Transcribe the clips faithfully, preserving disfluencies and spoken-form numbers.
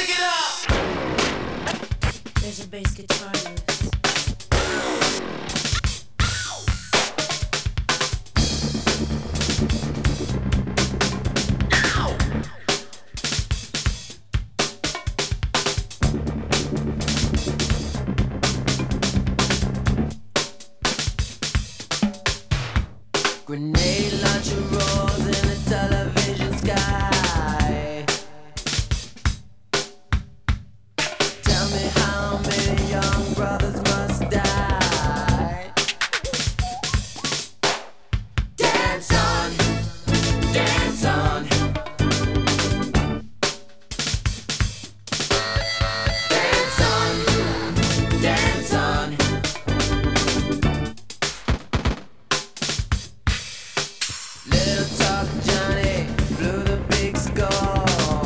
There's a bass guitar loose. Grenade launcher roars in the television sky. Tell me how many young brothers must die. Dance on, dance on. Dance on, dance on. Little Talk Johnny blew the big score.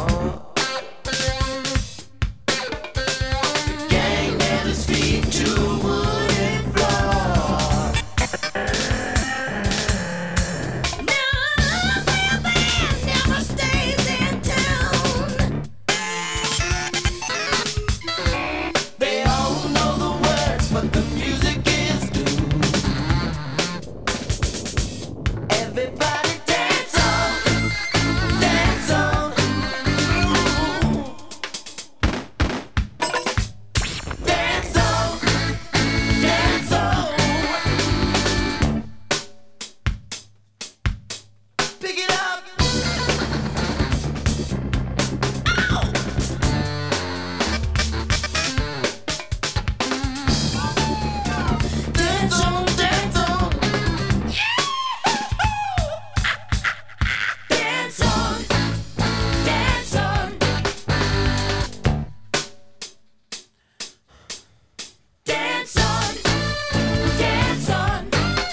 The gang nailed his feet to a wooden floor. Now the band never stays in town. They all know the words, but the music is doomed. Everybody dance on, dance on. Ooh. Dance on, dance on. Pick it up. Ow! Dance on, dance on. Dance on, dance on. Dance on, dance on.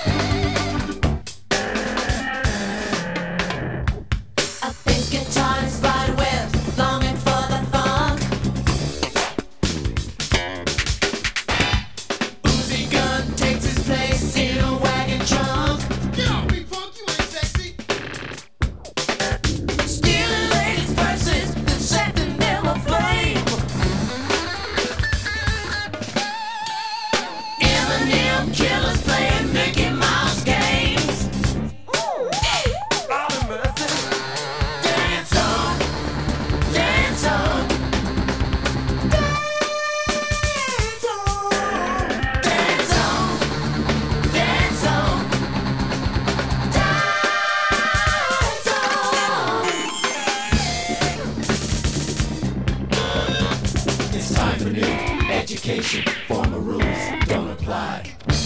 A bass guitar inspired with longing for the funk. Uzi gun takes his place in a wagon trunk. Yo, big punk, you ain't sexy. Stealing ladies' purses that set them in aflame. Eminem killers playing Mickey Mouse games. Lord have mercy. Dance on, dance on. Dance on, dance on, dance on. Dance on. It's time for new education. Former rules don't apply.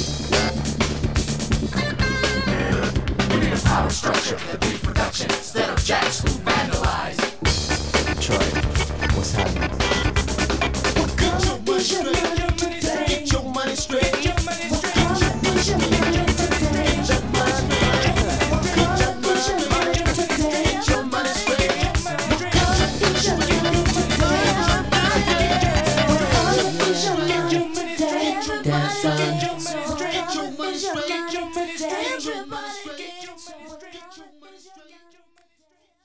We need a power structure, the beat production, instead of jacks who vandalize. Troy, what's happening? Get your money straight. Get your money straight. Get your money straight. Get your money straight. Get your money straight. Get your money straight. Dance on. Get your money straight. Get your money straight. Get your money straight. Get your money straight.